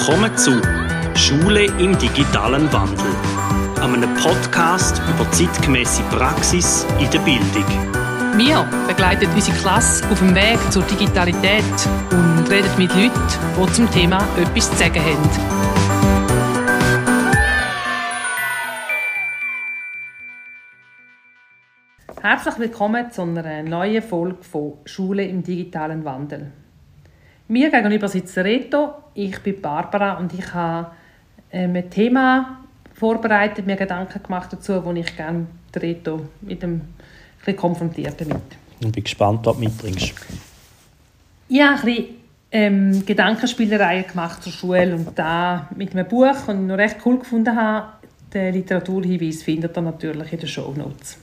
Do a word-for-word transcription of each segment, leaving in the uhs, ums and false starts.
Willkommen zu «Schule im digitalen Wandel», einem Podcast über zeitgemäße Praxis in der Bildung. Wir begleiten unsere Klasse auf dem Weg zur Digitalität und reden mit Leuten, die zum Thema etwas zu sagen haben. Herzlich willkommen zu einer neuen Folge von «Schule im digitalen Wandel». Mir gegenüber sitzt Reto, ich bin Barbara und ich habe ein Thema vorbereitet, mir Gedanken gemacht dazu, wo ich gerne Reto mit dem ein bisschen konfrontiert damit. Ich bin gespannt, was du mitbringst. Ich habe ein bisschen ähm, Gedankenspielereien gemacht zur Schule und da mit einem Buch, und ich noch recht cool gefunden habe. Den Literaturhinweis findet ihr natürlich in den Shownotes.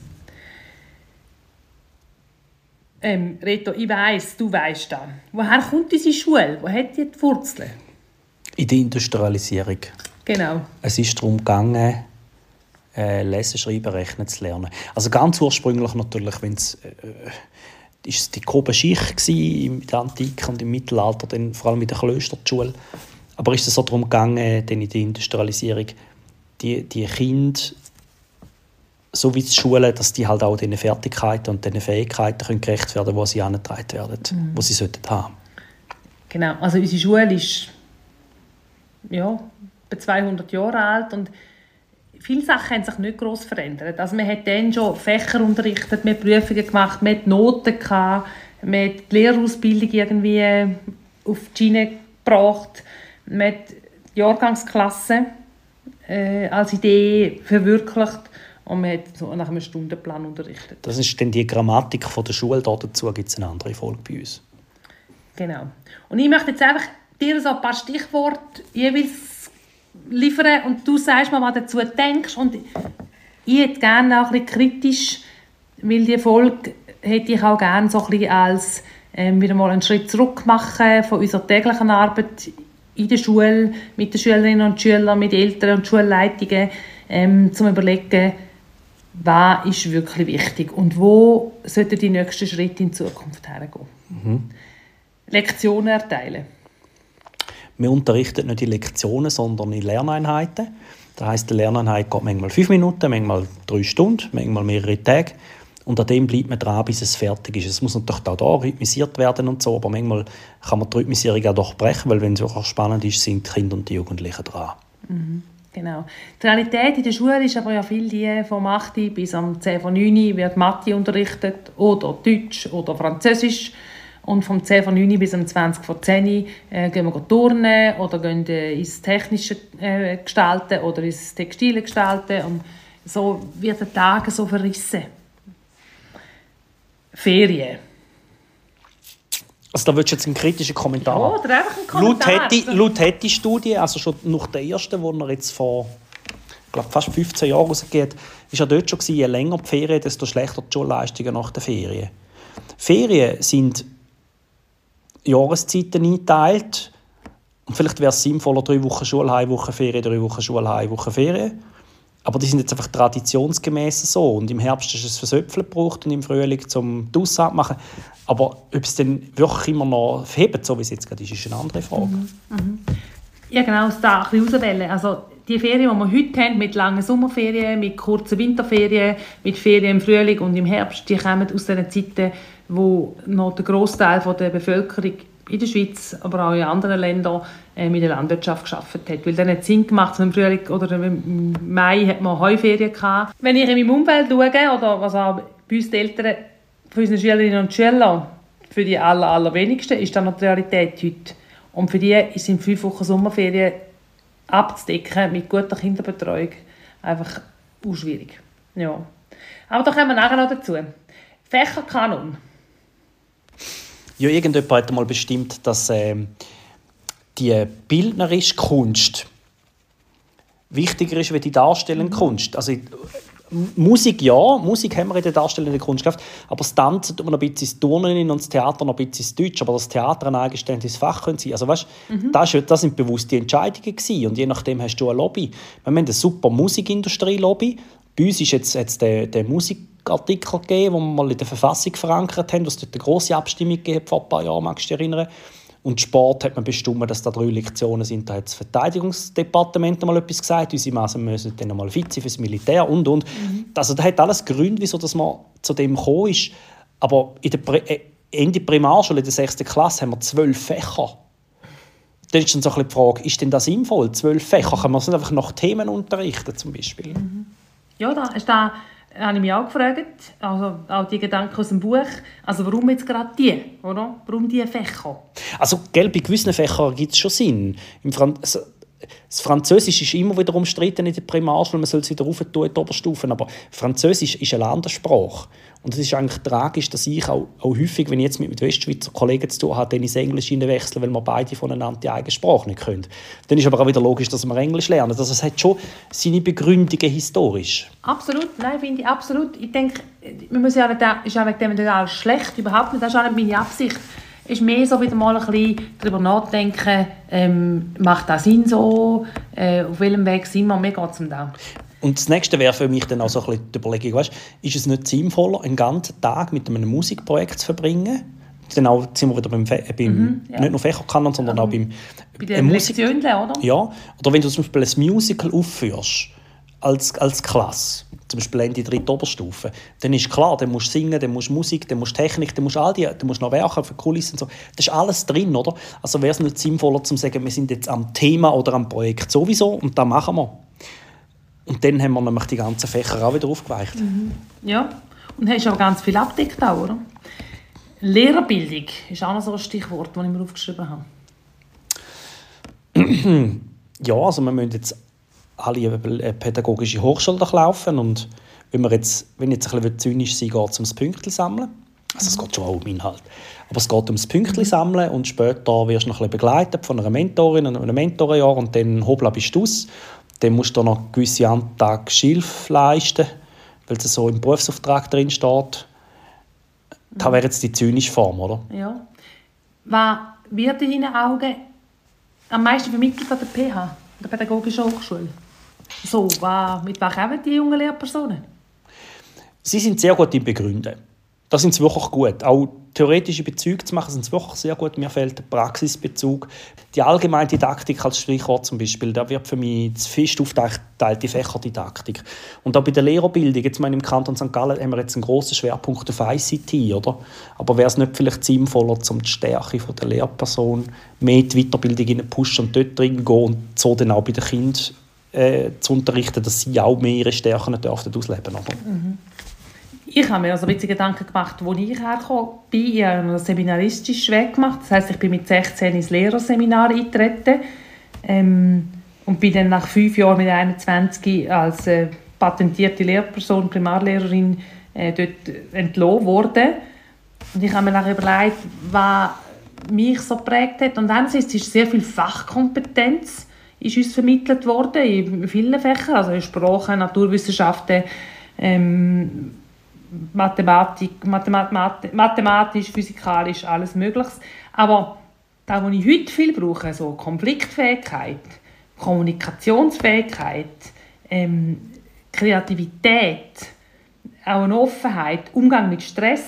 Ähm, Reto, ich weiss, du weisst das. Woher kommt unsere Schule? Wo hat die die Wurzeln? In der Industrialisierung. Genau. Es ist darum gegangen, äh, Lesen, Schreiben, Rechnen zu lernen. Also ganz ursprünglich natürlich, wenn's, äh, ist es die grobe Schicht in der Antike und im Mittelalter, dann vor allem in der Klösterschule. Aber ist es so darum gegangen, dann in der Industrialisierung, die, die Kinder so wie die Schule, dass die halt auch diesen Fertigkeiten und diesen Fähigkeiten können gerecht werden, die sie angetragen werden, mhm. die sie sollten haben. Genau, also unsere Schule ist ja, etwa zweihundert Jahre alt und viele Sachen haben sich nicht gross verändert. Also man hat dann schon Fächer unterrichtet, man hat Prüfungen gemacht, man hat Noten gehabt, man hat die Lehrerausbildung irgendwie auf die Schiene gebracht, man hat die Jahrgangsklasse äh, als Idee verwirklicht. Und man hat so nach einem Stundenplan unterrichtet. Das ist dann die Grammatik von der Schule. Dazu gibt es eine andere Folge bei uns. Genau. Und ich möchte jetzt einfach dir so ein paar Stichworte jeweils liefern und du sagst mir, was du dazu denkst. Und ich hätte gerne auch ein bisschen kritisch, weil die Folge hätte ich auch gerne so ein bisschen als ähm, wieder mal einen Schritt zurück machen von unserer täglichen Arbeit in der Schule, mit den Schülerinnen und Schülern, mit Eltern und Schulleitungen, ähm, zum Überlegen, was ist wirklich wichtig und wo sollten die nächsten Schritte in Zukunft hergehen. Mhm. Lektionen erteilen. Wir unterrichten nicht in Lektionen, sondern in Lerneinheiten. Das heisst, die Lerneinheit geht manchmal fünf Minuten, manchmal drei Stunden, manchmal mehrere Tage. Und an dem bleibt man dran, bis es fertig ist. Es muss natürlich auch da rhythmisiert werden und so, aber manchmal kann man die Rhythmisierung auch durchbrechen, weil wenn es auch spannend ist, sind die Kinder und die Jugendlichen dran. Mhm. Genau. Die Realität in der Schule ist aber ja viel die, vom acht bis am zehn vor neun wird Mathe unterrichtet oder Deutsch oder Französisch. Und vom zehn vor neun bis am zwanzig vor zehn äh, gehen wir turnen oder gehen äh, ins Technische äh, gestalten oder ins Textile gestalten. Und so wird der Tag so verrissen. Ferien. Also da willst du jetzt einen kritischen Kommentar haben? Ja, oder einfach einen Kommentar. Laut hätte, laut hätte die Studie, also schon nach der ersten, die er jetzt vor ich glaube, fast fünfzehn Jahren rausgeht, war ja dort schon gewesen, je länger die Ferien, desto schlechter die Schulleistungen nach den Ferien. Ferien sind Jahreszeiten eingeteilt. Und vielleicht wäre es sinnvoller, drei Wochen Schule, eine Woche Ferien, drei Wochen Schule, eine Woche Ferien. Aber die sind jetzt einfach traditionsgemäß so. Und im Herbst ist es fürs Äpfel gebraucht und im Frühling zum Aussehen zu machen. Aber ob es dann wirklich immer noch hebt, so wie es jetzt gerade ist, ist eine andere Frage. Mhm. Mhm. Ja, genau, das da ein bisschen auswählen. Also die Ferien, die wir heute haben, mit langen Sommerferien, mit kurzen Winterferien, mit Ferien im Frühling und im Herbst, die kommen aus den Zeiten, wo noch der Grossteil der Bevölkerung in der Schweiz, aber auch in anderen Ländern äh, mit der Landwirtschaft gearbeitet hat. Weil dann hat es Sinn gemacht, im Frühling oder im Mai hat man Heuferien gehabt. Wenn ich in meinem Umfeld schaue, oder was auch bei uns die Eltern von unseren Schülerinnen und Schülern, für die aller, allerwenigsten ist das noch die Realität heute. Und für die sind fünf Wochen Sommerferien abzudecken mit guter Kinderbetreuung einfach auch schwierig. Ja. Aber da kommen wir nachher noch dazu. Fächerkanon. Ja, irgendjemand hat einmal bestimmt, dass äh, die bildnerische Kunst wichtiger ist als die darstellende Kunst. Also, Musik ja, Musik haben wir in der darstellenden Kunst gehabt, aber das Tanzen tut man noch ein bisschen ins Turnen und das Theater noch ein bisschen ins Deutsch, aber das Theater ein eigenständiges Fach können sein. Also weißt, mhm. das, ist, das sind bewusst die Entscheidungen gewesen. Und je nachdem hast du eine Lobby. Wir haben eine super Musikindustrie-Lobby. Bei uns ist jetzt, jetzt der, der Musikartikel gegeben, den wir mal in der Verfassung verankert haben, was dort eine grosse Abstimmung gegeben vor ein paar Jahren, magst du dich erinnern? Und Sport hat man bestimmt, dass da drei Lektionen sind. Da hat das Verteidigungsdepartement mal etwas gesagt. Unsere Massen müssen dann mal fit sein fürs Militär und, und. Mhm. Also da hat alles Gründe, wieso dass man zu dem gekommen ist. Aber in der Pri- Ende Primarschule, in der sechsten Klasse, haben wir zwölf Fächer. Dann ist dann so ein bisschen die Frage, ist denn das sinnvoll? Zwölf Fächer, kann man es nicht einfach nach Themen unterrichten zum Beispiel? Mhm. Ja, da ist da habe ich mich auch gefragt, also auch die Gedanken aus dem Buch, also warum jetzt gerade die, oder? Warum diese Fächer? Also, gell, bei gewissen Fächern gibt es schon Sinn. Im Fran- das Französisch ist immer wieder umstritten in der Primarschule, man soll es wieder rauf tun in die Oberstufen, aber Französisch ist eine Landessprache. Und es ist eigentlich tragisch, dass ich auch, auch häufig, wenn ich jetzt mit Westschweizer Kollegen zu tun habe, dann ins Englisch wechseln, weil wir beide voneinander die eigene Sprache nicht können. Dann ist aber auch wieder logisch, dass wir Englisch lernen. Also es hat schon seine Begründungen historisch. Absolut, nein, finde ich absolut. Ich denke, man muss ja nicht, ist ja wegen dem nicht alles schlecht, überhaupt nicht, das ist auch nicht meine Absicht. Es ist mehr so wieder mal ein bisschen darüber nachdenken, ähm, macht das Sinn so, äh, auf welchem Weg sind wir, mir geht es um das. Und das Nächste wäre für mich dann auch so ein bisschen die Überlegung, weißt, ist es nicht sinnvoller, einen ganzen Tag mit einem Musikprojekt zu verbringen? Dann auch, sind wir wieder beim, Fe- beim mhm, ja. nicht nur Fächerkanon, sondern ja. auch beim bei den Musik- Lektionen, oder? Ja, oder wenn du zum Beispiel ein Musical aufführst, als, als Klasse, zum Beispiel in die dritte Oberstufe, dann ist klar, dann musst du singen, dann musst du Musik, dann musst du Technik, dann musst du all die, dann musst du noch werken für Kulissen und so. Das ist alles drin, oder? Also wäre es nicht sinnvoller, zu sagen, wir sind jetzt am Thema oder am Projekt sowieso und das machen wir. Und dann haben wir nämlich die ganzen Fächer auch wieder aufgeweicht. Mhm. Ja, und hast aber ganz viel abgedeckt auch, oder? Lehrerbildung ist auch noch so ein Stichwort, das ich mir aufgeschrieben habe. Ja, also wir müssen jetzt alle eine pädagogische Hochschule durchlaufen und wenn, wir jetzt, wenn jetzt ein bisschen zynisch sein will, geht es ums Pünktchen sammeln. Also es geht schon auch um Inhalt. Aber es geht ums Pünktchen sammeln und später wirst du noch ein bisschen begleitet von einer Mentorin und einem Mentorenjahr und dann hoppla bist du aus. Dann musst du noch gewisse Antage Hilfe leisten, weil es so im Berufsauftrag drin steht. Das wäre jetzt die zynische Form, oder? Ja. Was wird in deinen Augen am meisten vermittelt an der P H, der Pädagogischen Hochschule? So, was, mit was kommen die jungen Lehrpersonen? Sie sind sehr gut im Begründen. Da sind sie wirklich gut. Auch theoretische Bezüge zu machen, sind sie wirklich sehr gut. Mir fehlt der Praxisbezug. Die allgemeine Didaktik als Stichwort zum Beispiel, da wird für mich zu fest aufgeteilte Fächerdidaktik. Und auch bei der Lehrerbildung, jetzt meine, im Kanton Sankt Gallen haben wir jetzt einen grossen Schwerpunkt auf I C T, oder? Aber wäre es nicht vielleicht sinnvoller, um die Stärke der Lehrperson mehr in die Weiterbildung zu pushen und dort drin gehen und so dann auch bei den Kindern äh, zu unterrichten, dass sie auch mehr ihre Stärken dürfen ausleben dürfen. Mhm. Ich habe mir also ein bisschen Gedanken gemacht, wo ich hergekommen bin. Ich habe einen seminaristischen Weg gemacht. Das heisst, ich bin mit sechzehn ins Lehrerseminar eingetreten ähm, und bin dann nach fünf Jahren mit einundzwanzig als äh, patentierte Lehrperson, Primarlehrerin, äh, dort entlassen worden. Und ich habe mir dann überlegt, was mich so geprägt hat. Und einerseits ist sehr viel Fachkompetenz ist uns vermittelt worden in vielen Fächern, also in Sprachen, Naturwissenschaften, ähm, Mathematik, Mathematik, mathematisch, physikalisch, alles Mögliches. Aber das, was ich heute viel brauche, so Konfliktfähigkeit, Kommunikationsfähigkeit, ähm, Kreativität, auch eine Offenheit, Umgang mit Stress,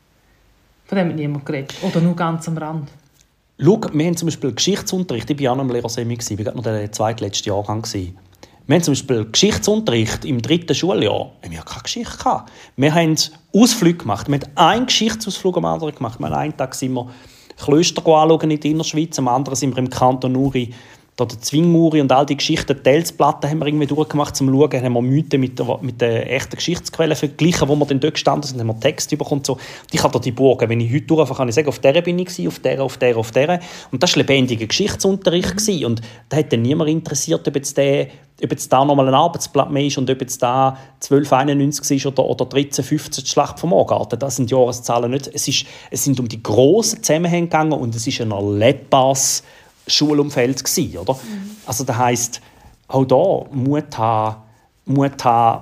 von dem hat niemand geredet. Oder nur ganz am Rand. Schau, wir haben zum Beispiel Geschichtsunterricht. Ich war auch noch im Lehrersemi, ich war gerade noch der zweitletzte Jahrgang. Wir haben zum Beispiel Geschichtsunterricht im dritten Schuljahr. Wir hatten keine Geschichte. Wir haben Ausflüge gemacht. Wir haben einen Geschichtsausflug am anderen gemacht. An einem Tag sind wir Klöster anschauen in der Innerschweiz, am anderen sind wir im Kanton Uri, da der Zwinguri und all die Geschichten, die Telsplatten haben wir irgendwie durchgemacht, zum Schauen, haben wir Mythen mit der, mit der echten Geschichtsquelle verglichen, wo wir dann dort gestanden sind, haben wir Text bekommen. So. Ich habe da die Burgen, wenn ich heute durchfahre, kann ich sagen, auf der bin ich, auf der, auf der, auf der. Und das war lebendiger Geschichtsunterricht. Mhm. Und da hat dann niemand interessiert, ob jetzt, der, ob jetzt da nochmal ein Arbeitsblatt mehr ist und ob jetzt da zwölf einundneunzig ist oder, oder dreizehn fünfzehn die Schlacht vom Morgarten. Das sind Jahreszahlen nicht. Es, ist, es sind um die grossen Zusammenhänge gegangen und es ist ein erlebbares Schulumfeld gsi, oder? Mhm. Also das heisst, auch da Mut haben, Mut haben,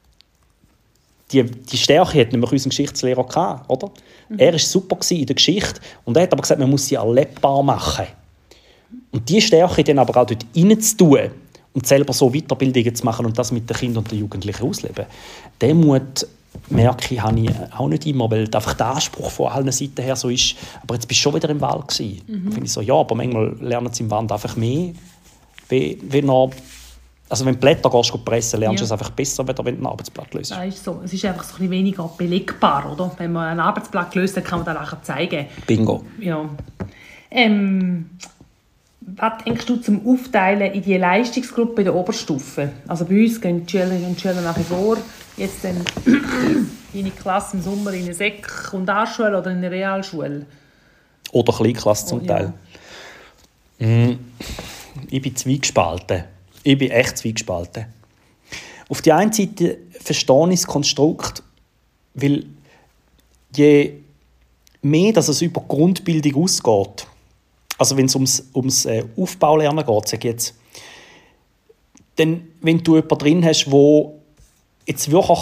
die, die Stärke hat nämlich unser Geschichtslehrer gehabt, oder? Mhm. Er war super in der Geschichte und er hat aber gesagt, man muss sie erlebbar machen. Und diese Stärke dann aber auch dort reinzutun und selber so Weiterbildungen zu machen und das mit den Kindern und den Jugendlichen ausleben, der Mut merke ich, habe ich auch nicht immer, weil einfach der Anspruch von allen Seiten her so ist, aber jetzt bist du schon wieder im Wald gewesen. Mhm. Finde ich so, ja, aber manchmal lernen sie im Wald einfach mehr, wie, wie noch, also wenn du Blätter gehst, gehst pressen, lernst du ja. es einfach besser, wenn du ein Arbeitsblatt löst. Ja, ist so. Es ist einfach so ein bisschen weniger belegbar, oder? Wenn man ein Arbeitsblatt löst, dann kann man das nachher zeigen. Bingo. Ja. Ähm, was denkst du zum Aufteilen in die Leistungsgruppe der Oberstufe? Also bei uns gehen die Schülerinnen und Schüler nach wie vor jetzt dann in eine Klasse im Sommer in eine Sekundarschule oder in eine Realschule. Oder Kleinklasse zum oh, Teil. Ja. Mm, ich bin zweigespalten. Ich bin echt zweigespalten. Auf der einen Seite verstehe ich das Konstrukt, weil je mehr dass es über Grundbildung ausgeht, also wenn es ums, ums äh, Aufbaulernen geht, sage ich jetzt, dann, wenn du jemanden drin hast, der jetzt wirklich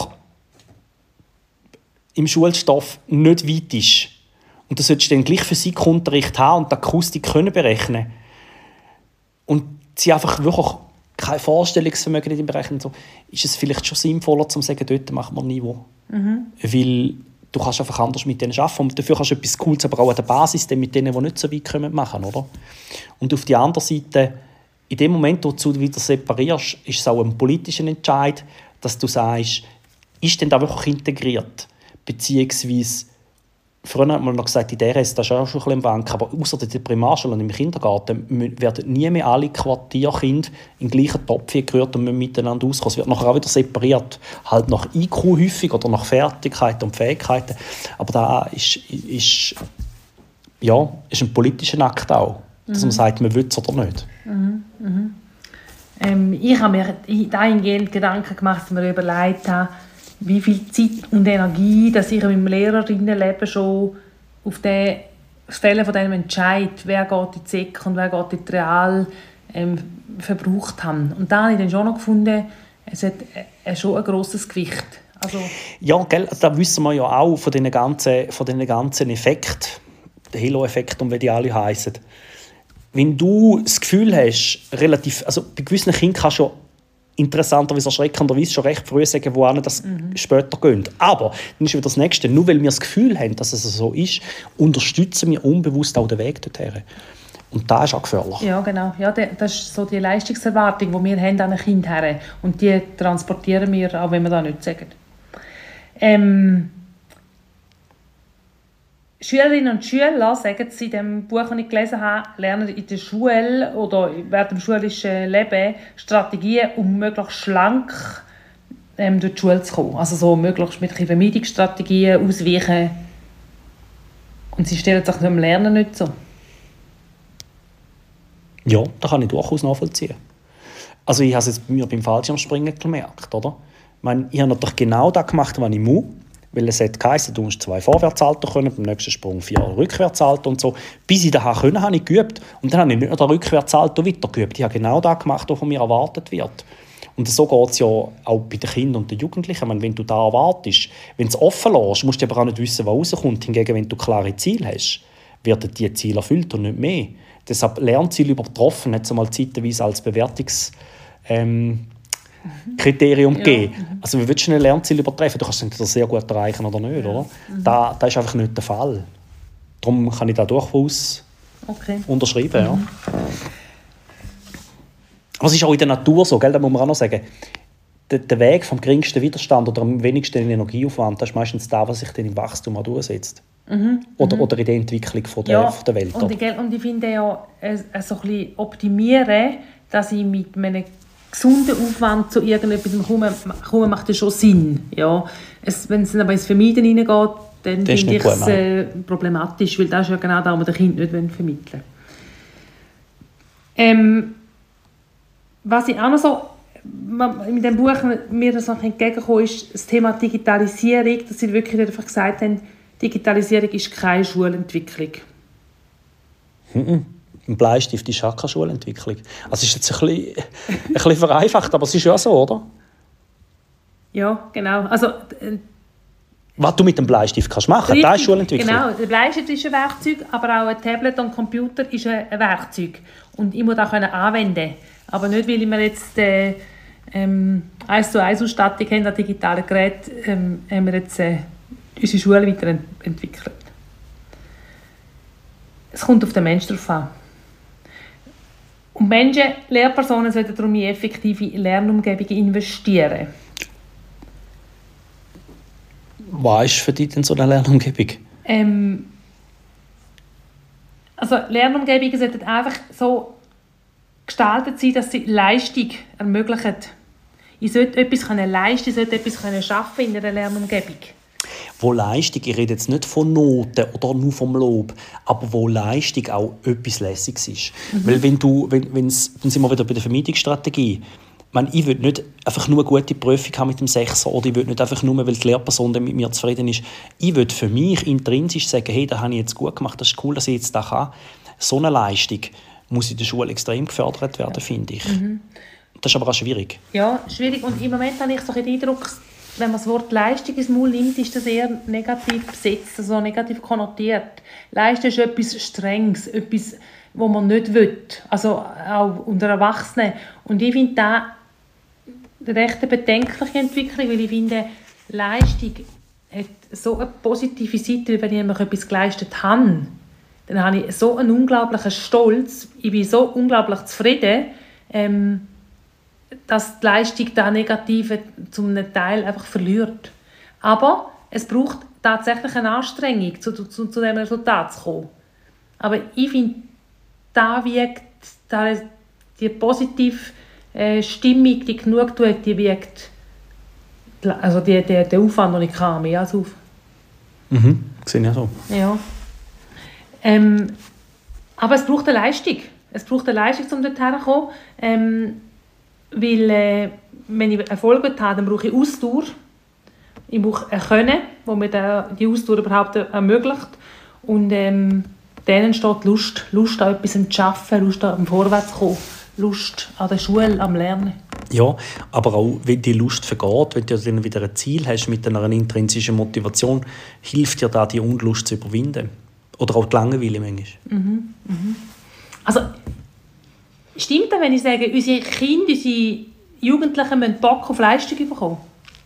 im Schulstoff nicht weit ist, und du solltest dann gleich Physikunterricht haben und die Akustik können berechnen und sie einfach wirklich kein Vorstellungsvermögen in dem Bereich und so, ist es vielleicht schon sinnvoller, zu sagen, dort machen wir ein Niveau. Mhm. Weil du kannst einfach anders mit denen arbeiten und dafür kannst du etwas Cooles, aber auch an der Basis mit denen, die nicht so weit kommen, machen, oder? Und auf der anderen Seite, in dem Moment, wo du wieder separierst, ist es auch ein politischer Entscheid, dass du sagst, ist denn da wirklich integriert? Beziehungsweise, früher hat man noch gesagt, in der D R S, das ist auch schon ein bisschen im Bank, aber außer in der Primarschule und im Kindergarten werden nie mehr alle Quartierkinder in den gleichen Topf gerührt und müssen miteinander auskommen. Es wird nachher auch wieder separiert, halt nach I Q häufig oder nach Fertigkeiten und Fähigkeiten. Aber da ist, ist, ja, ist ein politischer Akt auch, dass mhm. man sagt, man will es oder nicht. Mhm. Mhm. Ähm, ich habe mir dahingehend Gedanken gemacht, dass ich mir überlegt habe, wie viel Zeit und Energie, dass ich in meinem Lehrerinnenleben schon auf der Stelle von diesem Entscheid, wer geht in die Sek und wer geht in die Real, ähm, verbraucht habe. Und da habe ich dann schon noch gefunden, es hat äh, schon ein grosses Gewicht. Also, ja, gell, da wissen wir ja auch von diesen ganzen, von diesen ganzen Effekten, der Halo-Effekt und wie die alle heissen. Wenn du das Gefühl hast, relativ, also bei gewissen Kindern kannst du interessanterweise erschreckenderweise schon recht früh sagen, wo das mhm. später geht. Aber dann ist wieder das Nächste. Nur weil wir das Gefühl haben, dass es so ist, unterstützen wir unbewusst auch den Weg dorthin. Und das ist auch gefährlich. Ja, genau. Ja, das ist so die Leistungserwartung, die wir haben an ein Kind her. Und die transportieren wir, auch wenn wir das nicht sagen. Ähm, Schülerinnen und Schüler, sagen sie in dem Buch, das ich gelesen habe, lernen in der Schule oder während dem schulischen Leben Strategien, um möglichst schlank ähm, durch die Schule zu kommen. Also so möglichst mit Vermeidungsstrategien ausweichen. Und sie stellen sich dem Lernen nicht so. Ja, das kann ich durchaus nachvollziehen. Also ich habe es jetzt bei mir beim Fallschirmspringen gemerkt, oder? Ich meine, ich habe natürlich genau das gemacht, was ich muss. Weil es hat geheißen, du musst zwei Vorwärtshalter können, beim nächsten Sprung vier Rückwärtshalter und so. Bis ich das können, habe ich geübt. Und dann habe ich nicht nur den Rückwärtshalter weiter geübt. Ich habe genau das gemacht, was von mir erwartet wird. Und so geht es ja auch bei den Kindern und den Jugendlichen. Ich meine, wenn du da erwartest, wenn du es offen lässt, musst du aber auch nicht wissen, was rauskommt. Hingegen, wenn du klare Ziele hast, werden diese Ziele erfüllt und nicht mehr. Deshalb Lernziele übertroffen hat es einmal zeitweise als Bewertungs... Ähm, Kriterium ja. geben. Also wie willst du ein Lernziel übertreffen? Du kannst es entweder sehr gut erreichen oder nicht. Ja. Oder? Mhm. Da, das ist einfach nicht der Fall. Darum kann ich da durchaus okay. unterschreiben. Mhm. Ja. Aber es ist auch in der Natur so, gell? Da muss man auch noch sagen, der, der Weg vom geringsten Widerstand oder am wenigsten Energieaufwand, das ist meistens das, was sich dann im Wachstum auch durchsetzt. Mhm. Oder, mhm. oder in der Entwicklung von der, ja. von der Welt. Und ich, und ich finde ja, äh, so ein bisschen optimieren, dass ich mit meinen gesunden Aufwand zu irgendetwas komme, komme macht das schon Sinn. Ja. Es, wenn es aber ins Vermeiden hineingeht, dann finde ich es äh, problematisch, weil das ist ja genau das, was wir den Kindern nicht vermitteln wollen. Ähm, was ich auch noch so mit dem Buch mir das noch entgegengekommen ist, das Thema Digitalisierung, dass sie wirklich einfach gesagt haben, Digitalisierung ist keine Schulentwicklung. Mhm. Ein Bleistift ist auch keine Schulentwicklung. Also ist jetzt ein bisschen, ein bisschen vereinfacht, aber es ist ja so, oder? Ja, genau. Also, äh, was du mit dem Bleistift kannst machen, richtig, das ist Schulentwicklung. Genau, der Bleistift ist ein Werkzeug, aber auch ein Tablet und ein Computer ist ein Werkzeug. Und ich muss das anwenden können. Aber nicht, weil ich mir jetzt äh, ähm, eins zu eins Ausstattung haben, an digitalen Geräten, ähm, haben wir jetzt äh, unsere Schule weiterentwickelt. Es kommt auf den Menschen drauf an. Und Menschen, Lehrpersonen sollten darum in effektive Lernumgebungen investieren. Was ist für dich denn so eine Lernumgebung? Ähm, also Lernumgebungen sollten einfach so gestaltet sein, dass sie Leistung ermöglichen. Ich sollte etwas leisten, ich sollte etwas schaffen in einer Lernumgebung. Wo Leistung, ich rede jetzt nicht von Noten oder nur vom Lob, aber wo Leistung auch etwas Lässiges ist. Mhm. Weil wenn du, wenn, wenn's, dann sind wir wieder bei der Vermeidungsstrategie. Man, ich will nicht einfach nur eine gute Prüfung haben mit dem Sechser oder ich will nicht einfach nur, weil die Lehrperson mit mir zufrieden ist. Ich will für mich intrinsisch sagen, hey, das habe ich jetzt gut gemacht, das ist cool, dass ich jetzt das kann. So eine Leistung muss in der Schule extrem gefördert werden, ja. finde ich. Mhm. Das ist aber auch schwierig. Ja, schwierig. Und im Moment habe ich so den Eindruck, wenn man das Wort Leistung ins Maul nimmt, ist das eher negativ besetzt, also negativ konnotiert. Leistung ist etwas Strenges, etwas, was man nicht will. Also auch unter Erwachsenen. Und ich finde das eine recht bedenkliche Entwicklung, weil ich finde, Leistung hat so eine positive Seite, wenn ich nämlich etwas geleistet habe. Dann habe ich so einen unglaublichen Stolz, ich bin so unglaublich zufrieden, ähm, dass die Leistung da Negative zum Teil einfach verliert. Aber es braucht tatsächlich eine Anstrengung, zu, zu, zu diesem Resultat zu kommen. Aber ich finde, da wiegt da die positive äh, Stimmung, die Genugtuung, die wiegt also die, die, der Aufwand, den ich kann, mehr als auf. Mhm, sehe ich so. Ja. Ähm, aber es braucht eine Leistung. Es braucht eine Leistung, um dorthin zu kommen. Ähm, weil, äh, wenn ich Erfolg habe, dann brauche ich Ausdauer. Ich brauche ein Können, das mir die Ausdauer überhaupt ermöglicht. Und ähm, dann entsteht Lust. Lust an etwas zu arbeiten, Lust am Vorwärts zu kommen, Lust an der Schule, am Lernen. Ja, aber auch wenn die Lust vergeht, wenn du dann wieder ein Ziel hast mit einer intrinsischen Motivation, hilft dir da, die Unlust zu überwinden. Oder auch die Langeweile manchmal. Mhm, mhm. Also, stimmt das, wenn ich sage, unsere Kinder, unsere Jugendlichen müssen Bock auf Leistung bekommen?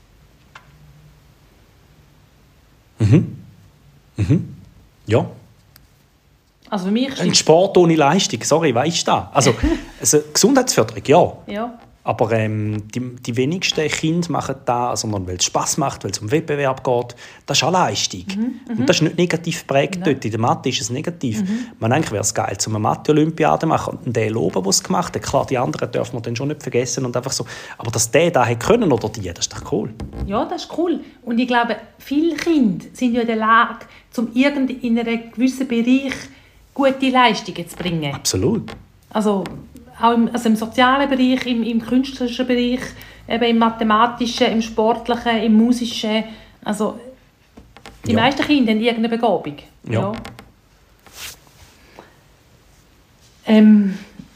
Mhm. Mhm. Ja. Also für mich ein Sport ohne Leistung, sorry, weißt du das? Also, also Gesundheitsförderung, ja. Ja. Aber ähm, die, die wenigsten Kinder machen das, sondern weil es Spass macht, weil es um Wettbewerb geht. Das ist auch Leistung. Mhm, und das ist nicht negativ geprägt dort. In der Mathe ist es negativ. Mhm. Man eigentlich wäre es geil, um eine Mathe-Olympiade zu machen und den loben, was es gemacht hat. Klar, die anderen dürfen wir dann schon nicht vergessen. Und einfach so. Aber dass der da können oder die, das ist doch cool. Ja, das ist cool. Und ich glaube, viele Kinder sind ja in der Lage, um in einem gewissen Bereich gute Leistungen zu bringen. Absolut. Also, auch im, also im sozialen Bereich, im, im künstlerischen Bereich, eben im mathematischen, im sportlichen, im musischen. Also, die ja. meisten Kinder haben irgendeine Begabung. Ja. ja. Ähm,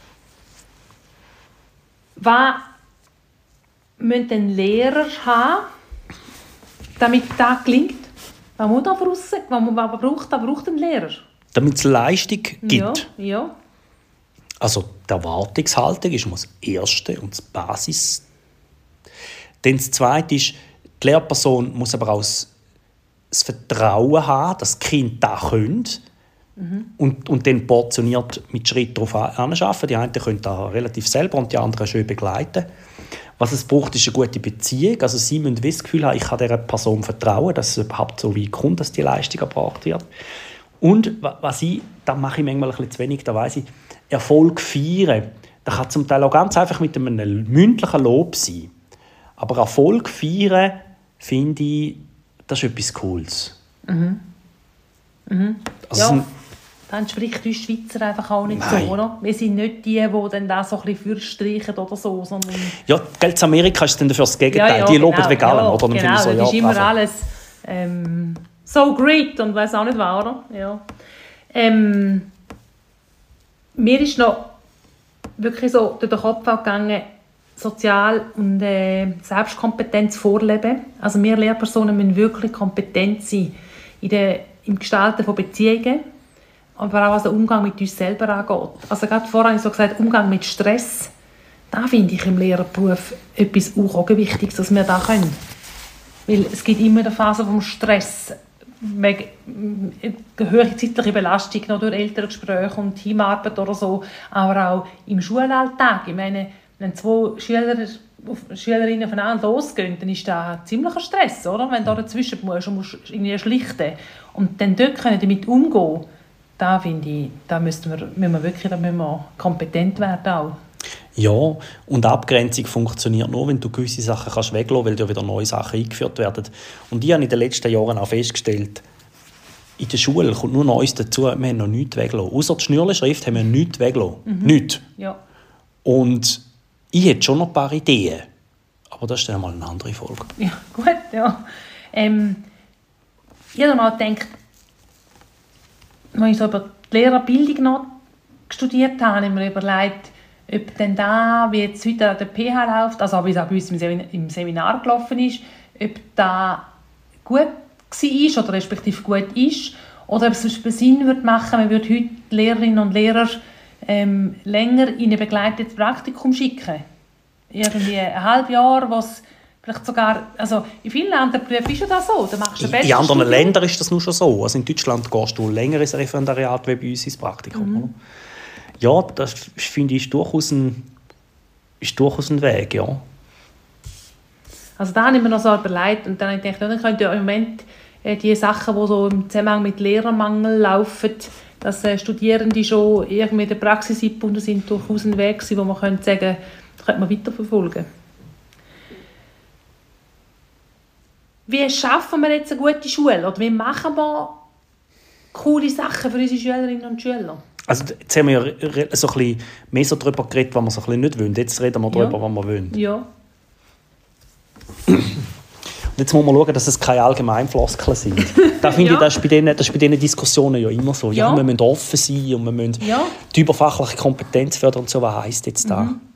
was müssen denn Lehrer haben, damit das gelingt? Was muss da voraus? Was braucht, was braucht ein Lehrer? Damit es Leistung gibt. Ja, ja. Also die Erwartungshaltung ist das Erste und die Basis. Dann das Zweite ist, die Lehrperson muss aber auch das Vertrauen haben, dass die Kinder das können. Mhm. Und, und dann portioniert mit Schritt darauf arbeiten. Die einen können das relativ selber und die anderen schön begleiten. Was es braucht, ist eine gute Beziehung. Also sie müssen das Gefühl haben, ich kann dieser Person vertrauen, dass es überhaupt so weit kommt, dass die Leistung erbracht wird. Und was ich, da mache ich manchmal ein bisschen zu wenig, da weiss ich, Erfolg feiern, das kann zum Teil auch ganz einfach mit einem mündlichen Lob sein. Aber Erfolg feiern, finde ich, das ist etwas Cooles. Mhm. Mhm. Also ja, dann entspricht uns Schweizer einfach auch nicht Nein. so, oder? Wir sind nicht die, die dann da so ein bisschen fürstreichen oder so, sondern... Ja, in Amerika ist es dann dafür das Gegenteil. Ja, ja, die loben genau, wegen allem, ja, oder? Dann genau, so, ja, das ist immer also. alles ähm, so great und weiss auch nicht was, oder? Ja. Ähm, mir ist noch wirklich so durch den Kopf gegangen, Sozial- und äh, Selbstkompetenz vorleben. Also wir Lehrpersonen müssen wirklich kompetent sein in der, im Gestalten von Beziehungen, aber auch was der Umgang mit uns selber angeht. Also gerade vorhin habe ich so gesagt, Umgang mit Stress. Da finde ich im Lehrerberuf etwas auch Wichtiges, dass wir da können. Weil es gibt immer eine Phase vom Stress, wegen höhere zeitliche Belastung noch durch Elterngespräche und Teamarbeit oder so, aber auch im Schulalltag. Ich meine, wenn zwei Schüler, Schülerinnen aufeinander losgehen, dann ist das ein ziemlicher Stress, oder? Wenn du dazwischen musst und musst irgendwie schlichten. Und dann dort können damit umgehen, da finde ich, da müssen wir, müssen wir wirklich da müssen wir kompetent werden auch. Ja, und Abgrenzung funktioniert nur, wenn du gewisse Sachen kannst weglassen kannst, weil ja wieder neue Sachen eingeführt werden. Und ich habe in den letzten Jahren auch festgestellt, in der Schule kommt nur Neues dazu, wir haben noch nichts weggelassen. Ausser die Schnürlenschrift haben wir nichts weggelassen. Mhm. Nichts. Ja. Und ich hätte schon noch ein paar Ideen, aber das ist dann mal eine andere Folge. Ja, gut, ja. Ähm, ich habe mal gedacht, als ich so über die Lehrerbildung noch studiert habe, habe ich mir überlegt, ob denn da, wie jetzt heute an der P H läuft, also wie es auch bei uns im Seminar, im Seminar gelaufen ist, ob da gut war oder respektive gut ist, oder ob es Sinn würde machen, man würde heute Lehrerinnen und Lehrer ähm, länger in ein begleitetes Praktikum schicken. Irgendwie ein halbes Jahr, was vielleicht sogar, also in vielen anderen Berufen ist ja das so. Da machst du in anderen Ländern ist das nur schon so. Also in Deutschland gehst du länger ins Referendariat wie bei uns ins Praktikum. Mhm. Ja, das finde ich ist durchaus, ein, ist durchaus ein Weg, ja. Also da habe ich mir noch so überlegt und dann habe ich gedacht, dann könnt ihr im Moment äh, die Sachen, die so im Zusammenhang mit Lehrermangel laufen, dass äh, Studierende schon irgendwie in der Praxis eingebunden sind, durchaus ein Weg sind, wo man könnte sagen, das könnte man weiterverfolgen. Wie schaffen wir jetzt eine gute Schule? Oder wie machen wir coole Sachen für unsere Schülerinnen und Schüler? Also jetzt haben wir ja so ein bisschen mehr so darüber geredet, was wir so ein bisschen nicht wollen. Jetzt reden wir darüber, ja. was wir wollen. Ja. Und jetzt muss man schauen, dass es keine Allgemeinfloskeln sind. Da finde ja. ich, das ist, bei diesen, das ist bei diesen Diskussionen ja immer so. Ja, ja. Wir müssen offen sein und wir müssen ja. die überfachliche Kompetenz fördern und so. Was heisst jetzt da? Mhm.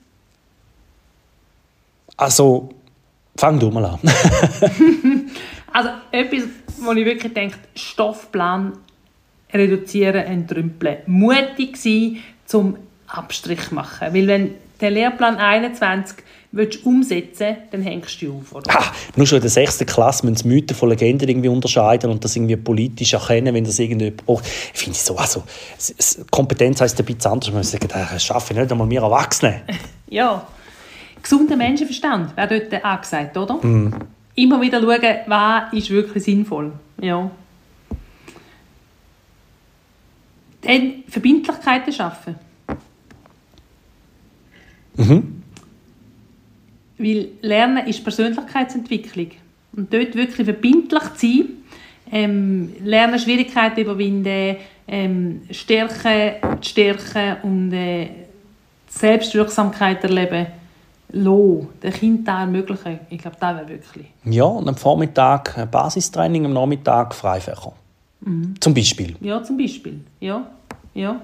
Also, fang du mal an. Also etwas, wo ich wirklich denke, Stoffplan reduzieren, entrümpeln. Mutig sein, zum Abstrich zu machen. Weil wenn den Lehrplan einundzwanzig willst umsetzen willst, dann hängst du auf. Oder? Ah, nur schon in der sechsten Klasse müssen sie Mythen von Legenden irgendwie unterscheiden und das irgendwie politisch erkennen, wenn das irgendjemand braucht. Ich finde es so, also, Kompetenz heisst ein bisschen anders. Man muss sagen, das schaffe ich nicht einmal wir Erwachsene. Ja. Gesunder Menschenverstand wäre dort angesagt, oder? Mm. Immer wieder schauen, was ist wirklich sinnvoll. Ja. Dann Verbindlichkeiten schaffen. Mhm. Weil Lernen ist Persönlichkeitsentwicklung. Und dort wirklich verbindlich zu sein, ähm, Lernen, Schwierigkeiten überwinden, ähm, Stärken, Stärken und äh, Selbstwirksamkeit erleben, lassen, den Kindern ermöglichen. Ich glaube, das wäre wirklich. Ja, und am Vormittag Basistraining, am Nachmittag Freifächer. Mhm. Zum Beispiel. Ja, zum Beispiel. Ja. Ja.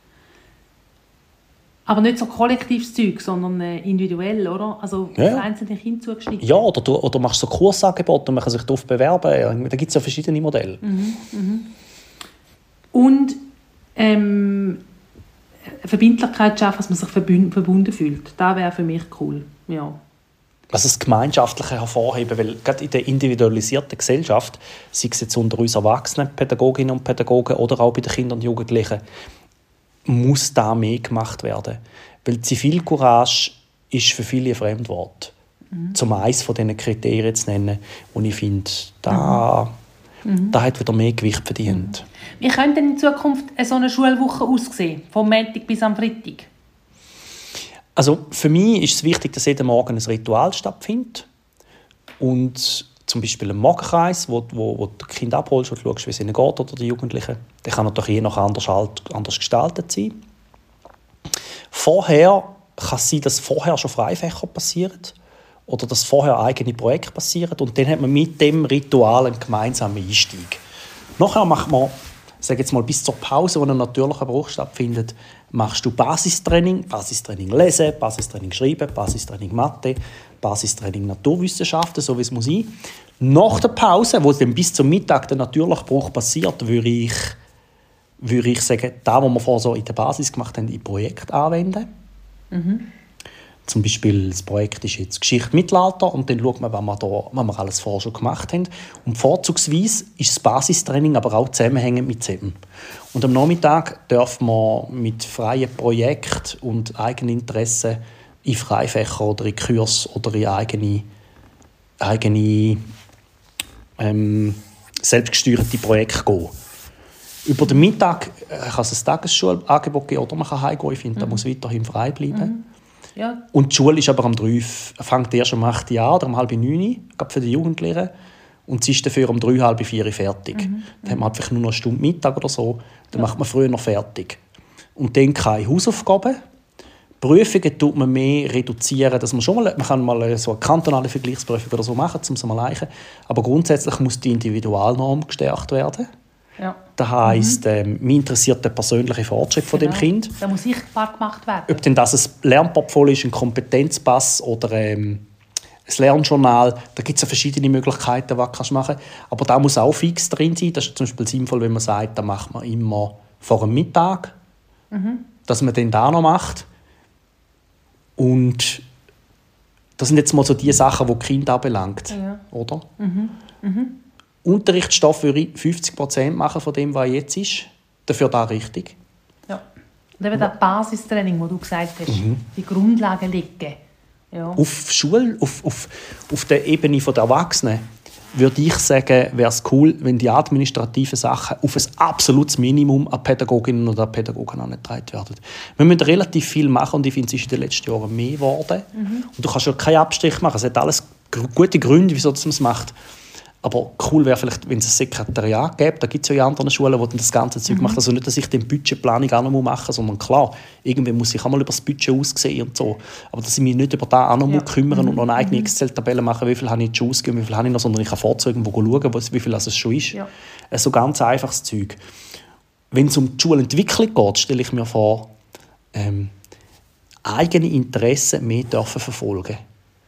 Aber nicht so kollektives Zeug, sondern äh, individuell, oder? Also ja. auf einzelne Kinder zugeschnitten. Ja, oder du oder machst so Kursangebote und man kann sich darauf bewerben. Da gibt es ja verschiedene Modelle. Mhm. Mhm. Und ähm, Verbindlichkeit schaffen, dass man sich verbunden fühlt. Das wäre für mich cool. Ja. Also das Gemeinschaftliche hervorheben, weil gerade in der individualisierten Gesellschaft, sei es jetzt unter uns Erwachsenen, Pädagoginnen und Pädagogen oder auch bei den Kindern und Jugendlichen, muss da mehr gemacht werden. Weil Zivilcourage ist für viele ein Fremdwort. Mhm. Zum eines von diesen Kriterien zu nennen, und ich finde, da, mhm. da hat wieder mehr Gewicht verdient. Mhm. Wie könnte denn in Zukunft so eine Schulwoche aussehen, vom Montag bis am Freitag? Also für mich ist es wichtig, dass jeden Morgen ein Ritual stattfindet. Und zum Beispiel ein Morgenkreis, wo, wo, wo du die Kinder abholst und schaust, wie es ihnen geht, oder die Jugendlichen. Der kann natürlich je nach anders, anders gestaltet sein. Vorher kann es sein, dass vorher schon Freifächer passieren oder dass vorher eigene Projekte passieren. Und dann hat man mit dem Ritual einen gemeinsamen Einstieg. Nachher macht man, sage jetzt mal, bis zur Pause, wo ein natürlicher Bruch stattfindet, machst du Basistraining, Basistraining Lesen, Basistraining Schreiben, Basistraining Mathe, Basistraining Naturwissenschaften, so wie es muss sein. Nach der Pause, wo dann bis zum Mittag der natürliche Bruch passiert, würde ich, würde ich sagen, da, was wir vorher so in der Basis gemacht haben, in Projekt anwenden. Mhm. Zum Beispiel das Projekt ist jetzt Geschichte Mittelalter und dann schaut man, was wir, da, was wir alles vorher schon gemacht haben. Und vorzugsweise ist das Basistraining aber auch zusammenhängend mit S E M. Und am Nachmittag dürfen wir mit freien Projekten und Eigeninteressen in Freifächer oder in Kurse oder in eigene, eigene ähm, selbstgesteuerte Projekte gehen. Über den Mittag kann es ein Tagesschulangebot geben oder man kann heimgehen. Ich finde, mhm. da muss weiterhin frei bleiben. Mhm. Ja. Und die Schule ist aber am drei, fängt erst um acht Uhr oder um halb neun, gerade für die Jugendlichen. Und sie ist dafür um drei, halb vier fertig. Mhm. Dann hat man einfach nur noch eine Stunde Mittag oder so. Dann ja. macht man früher noch fertig. Und dann keine Hausaufgaben. Prüfungen tut man mehr reduzieren, dass man schon mal, man kann mal so eine kantonale Vergleichsprüfung oder so machen, um es mal erreichen. Aber grundsätzlich muss die Individualnorm gestärkt werden. Ja. Das heisst, mhm. ähm, mich interessiert der persönliche Fortschritt von genau. dem Kind. Da muss sichtbar gemacht werden. Ob denn das ein Lernportfolio ist, ein Kompetenzpass oder ähm, ein Lernjournal, da gibt es ja verschiedene Möglichkeiten, was du machen kannst. Aber da muss auch fix drin sein. Das ist zum Beispiel sinnvoll, wenn man sagt, das macht man immer vor dem Mittag, mhm. dass man den da noch macht. Und das sind jetzt mal so die Sachen, die die Kinder anbelangt. Ja. Oder? Mhm. Mhm. Unterrichtsstoff würde ich fünfzig Prozent machen von dem, was jetzt ist. Dafür da richtig. Ja. Und eben das Basistraining, das du gesagt hast, mhm. die Grundlagen legen. Ja. Auf Schule, auf, auf, auf der Ebene der Erwachsenen, würde ich sagen, wäre es cool, wenn die administrativen Sachen auf ein absolutes Minimum an Pädagoginnen oder Pädagogen herangetragen werden. Wir müssen relativ viel machen und ich finde, es ist in den letzten Jahren mehr geworden. Mhm. Und du kannst ja keinen Abstrich machen. Es hat alles gute Gründe, wieso man es macht. Aber cool wäre vielleicht, wenn es ein Sekretariat gäbe. Da gibt es ja in anderen Schulen, wo das ganze Zeug mhm. macht. Also nicht, dass ich die Budgetplanung auch noch machen muss, sondern klar, irgendwie muss ich auch mal über das Budget aussehen und so. Aber dass ich mich nicht über das auch noch ja. kümmern mhm. und noch eine eigene Excel-Tabelle machen, wie viel habe ich schon ausgegeben, wie viel habe ich noch, sondern ich kann vorzeigen, wo schauen, wie viel es schon ist. Ja. So ganz einfaches Zeug. Wenn es um die Schulentwicklung geht, stelle ich mir vor, ähm, eigene Interessen mehr dürfen verfolgen.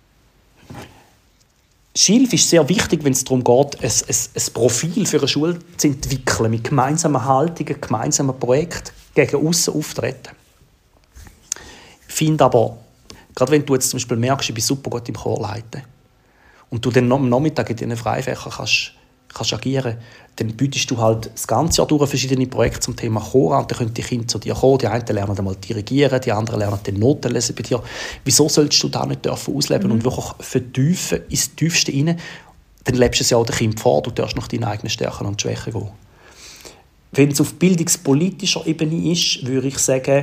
Schilf ist sehr wichtig, wenn es darum geht, ein, ein, ein Profil für eine Schule zu entwickeln, mit gemeinsamen Haltungen, gemeinsamen Projekten gegen aussen auftreten. Ich finde aber, gerade wenn du jetzt zum Beispiel merkst, ich bin super gut im Chorleiten und du dann am Nachmittag in diesen Freifächern kannst, kannst agieren, dann bietest du halt das ganze Jahr durch verschiedene Projekte zum Thema Chor an. Dann können die Kinder zu dir kommen, die einen lernen einmal dirigieren, die anderen lernen den Noten lesen bei dir. Wieso solltest du da nicht dürfen ausleben mhm. und wirklich vertiefen ins Tiefste rein? Dann lebst du es ja auch dem Kind vor, du darfst nach deinen eigenen Stärken und Schwächen gehen. Wenn es auf bildungspolitischer Ebene ist, würde ich sagen,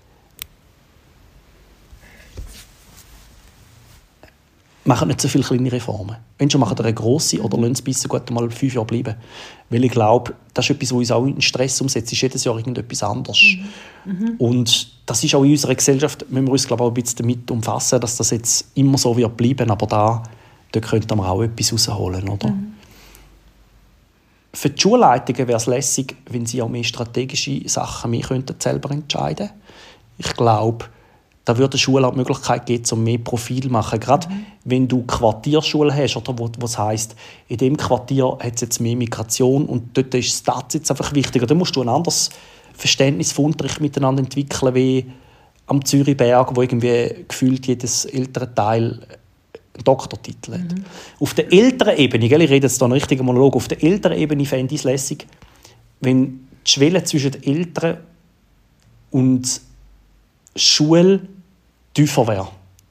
machen nicht so viele kleine Reformen. Wenn schon, machen eine grosse oder lassen es bis gut mal fünf Jahre bleiben. Weil ich glaube, das ist etwas, was uns auch in Stress umsetzt. Es ist jedes Jahr irgendetwas anderes. Mhm. Mhm. Und das ist auch in unserer Gesellschaft, müssen wir uns glaube ich, auch ein bisschen damit umfassen, dass das jetzt immer so wird bleiben. Aber da, da könnte man auch etwas rausholen. Oder? Mhm. Für die Schulleitungen wäre es lässig, wenn sie auch mehr strategische Sachen mehr könnten selber entscheiden könnten. Ich glaube, da würde der Schule auch die Möglichkeit geben, um mehr Profil zu machen. Gerade mhm. wenn du Quartierschulen hast, oder wo, was heisst, in diesem Quartier hat es jetzt mehr Migration und dort ist das Stats jetzt einfach wichtiger. Da musst du ein anderes Verständnis von Unterricht miteinander entwickeln, wie am Zürichberg, wo irgendwie gefühlt jedes ältere Teil einen Doktortitel hat. Mhm. Auf der älteren Ebene, gell, ich rede jetzt hier einen richtigen Monolog, auf der älteren Ebene fände ich es lässig, wenn die Schwelle zwischen den Eltern und Schule tiefer wäre.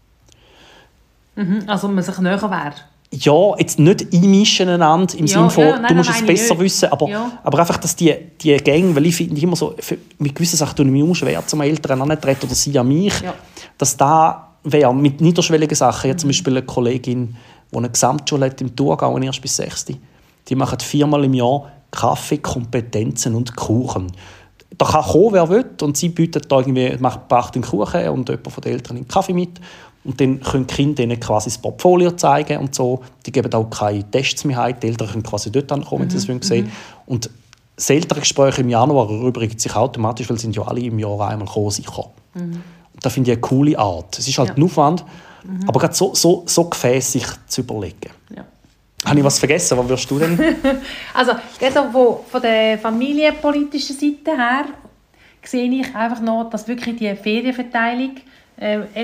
Mhm, also man sich näher wäre. Ja, jetzt nicht einmischen einander im ja, Sinne von, ja, nein, du musst es besser nicht. wissen, aber, ja. aber einfach, dass die, die Gänge, weil ich finde immer so, für, mit gewissen Sachen tue ich mich immer schwer, zum Eltern anzutreten oder sie an mich, ja. dass da wäre, mit niederschwelligen Sachen, mhm. ja, zum Beispiel eine Kollegin, die eine Gesamtschule hat im Thurgau, erst bis sechste, die machen viermal im Jahr Kaffee, Kompetenzen und Kuchen. Da kann kommen, wer will, und sie bietet da irgendwie, macht einen Kuchen und jemand von den Eltern einen Kaffee mit. Und dann können die Kinder ihnen quasi das Portfolio zeigen und so. Die geben auch keine Tests mehr heim. Die Eltern können quasi dort ankommen, wenn sie das sehen wollen. Und das Elterngespräch im Januar erübrigt sich automatisch, weil sie sind ja alle im Jahr einmal kommen, sicher. Mhm. Und das finde ich eine coole Art. Es ist halt ja. ein Aufwand, mhm. aber gerade so, so, so gefässig zu überlegen. Ja. Habe ich was vergessen? Was würdest du denn? Also, also von der familienpolitischen Seite her sehe ich einfach noch, dass wirklich die Ferienverteilung äh, echt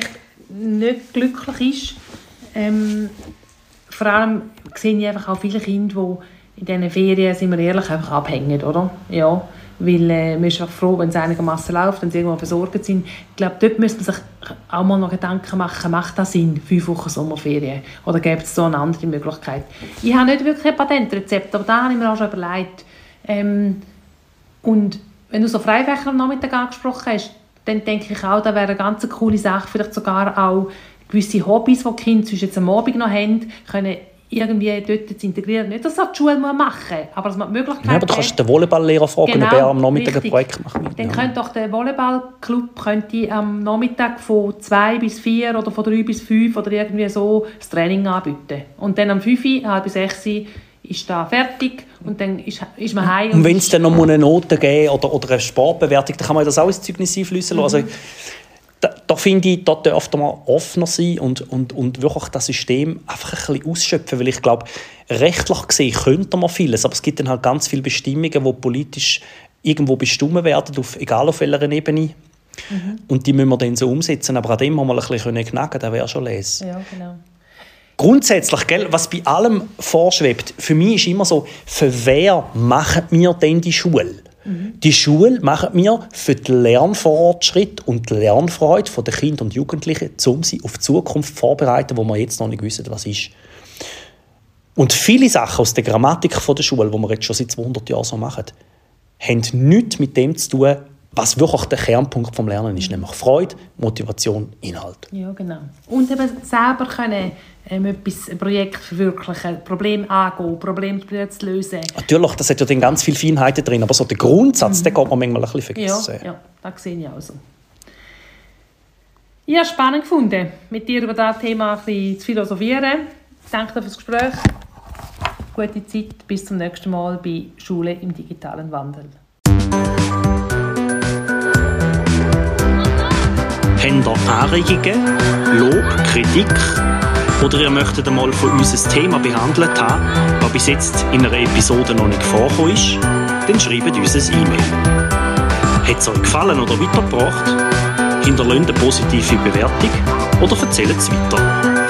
nicht glücklich ist. Ähm, vor allem sehe ich einfach auch viele Kinder, die in diesen Ferien, sind wir ehrlich, einfach abhängen, oder? Ja, weil äh, man ist einfach froh, wenn es einigermaßen läuft, wenn sie irgendwo versorgt sind. Ich glaube, dort müsste man sich auch mal noch Gedanken machen, macht das Sinn, fünf Wochen Sommerferien? Oder gibt es so eine andere Möglichkeit? Ich habe nicht wirklich ein Patentrezept, aber da habe ich mir auch schon überlegt. Ähm, und wenn du so Freifächer am Nachmittag angesprochen hast, dann denke ich auch, da wäre eine ganz coole Sache, vielleicht sogar auch gewisse Hobbys, die die Kinder zwischen jetzt am Abend noch haben, können irgendwie dort zu integrieren. Nicht, dass das die Schule machen muss, aber dass man die Möglichkeit hat. Ja, aber du kannst den Volleyballlehrer fragen, genau, ob er am Nachmittag richtig. ein Projekt machen will. Dann ja. könnte doch der Volleyballclub könnte am Nachmittag von zwei bis vier oder von drei bis fünf oder irgendwie so das Training anbieten. Und dann am fünf, halb bis sechs ist da fertig und dann ist, ist man heim. Und, und wenn es dann noch eine Note geben oder, oder eine Sportbewertung, dann kann man das auch ins Zeugnis einfließen lassen. Mhm. Also, da, da finde ich, da dürfte man offener sein und, und, und wirklich das System einfach ein bisschen ausschöpfen, weil ich glaube, rechtlich gesehen könnte man vieles, aber es gibt dann halt ganz viele Bestimmungen, die politisch irgendwo bestimmt werden, auf, egal auf welcher Ebene. Mhm. Und die müssen wir dann so umsetzen, aber an dem haben wir ein bisschen knacken, das wäre schon les. Ja, genau. Grundsätzlich, gell, was bei allem vorschwebt, für mich ist immer so, für wer machen wir denn die Schule? Mhm. Die Schule machen wir für den Lernfortschritt und die Lernfreude der Kinder und Jugendlichen, um sie auf die Zukunft vorzubereiten, wo wir jetzt noch nicht wissen, was ist. Und viele Sachen aus der Grammatik der Schule, die wir jetzt schon seit zweihundert Jahren so machen, haben nichts mit dem zu tun, was wirklich der Kernpunkt des Lernens ist, nämlich Freude, Motivation, Inhalt. Ja, genau. Und eben selber können ähm, etwas, ein Projekt verwirklichen, Probleme angehen, Probleme zu lösen. Natürlich, das hat ja dann ganz viele Feinheiten drin, aber so der Grundsatz, mhm. den geht man manchmal ein bisschen vergessen. Ja, ja, das sehe ich auch so. Ich habe es spannend gefunden, mit dir über dieses Thema ein bisschen zu philosophieren. Danke für das Gespräch. Gute Zeit, bis zum nächsten Mal bei Schule im digitalen Wandel. Habt ihr Anregungen, Lob, Kritik oder ihr möchtet einmal von uns ein Thema behandelt haben, das bis jetzt in einer Episode noch nicht vorgekommen ist, dann schreibt uns ein E-Mail. Hat es euch gefallen oder weitergebracht? Hinterlasst eine positive Bewertung oder erzählt es weiter.